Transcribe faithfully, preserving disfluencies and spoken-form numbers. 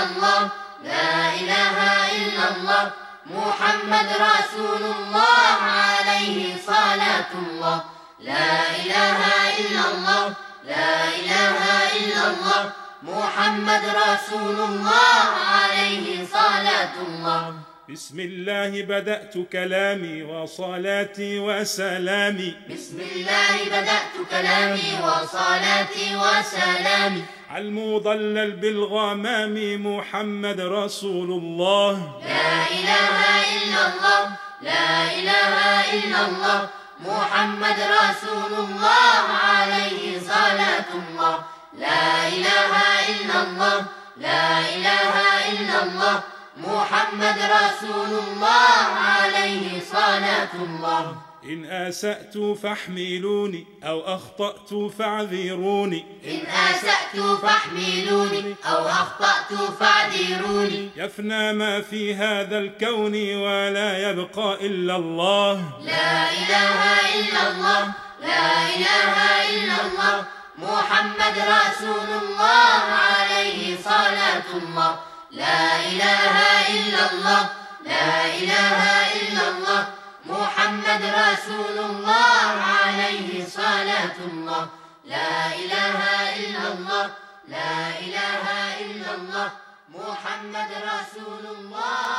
إلا الله لا إله إلا الله محمد رسول الله عليه صلاة الله لا إله إلا الله لا إله إلا الله محمد رسول الله عليه صلاة الله. بسم الله بدأت كلامي وصلاتي وسلامي بسم الله بدأت كلامي وصلاتي وسلامي على المضلل بالغمام محمد رسول الله لا إله إلا الله لا إله إلا الله محمد رسول الله عليه صلاة الله لا إله إلا الله لا إله إلا الله محمد رسول الله عليه صلاة الله. إن آسأت فاحملوني أو أخطأت فاعذروني إن آسأت فاحملوني أو أخطأت فاعذروني يفنى ما في هذا الكون ولا يبقى إلا الله لا إله إلا الله لا إله إلا الله محمد رسول الله عليه صلاة الله لا إله إلا الله لا إله إلا الله محمد رسول الله عليه صلاة الله لا إله إلا الله لا إله إلا الله محمد رسول الله.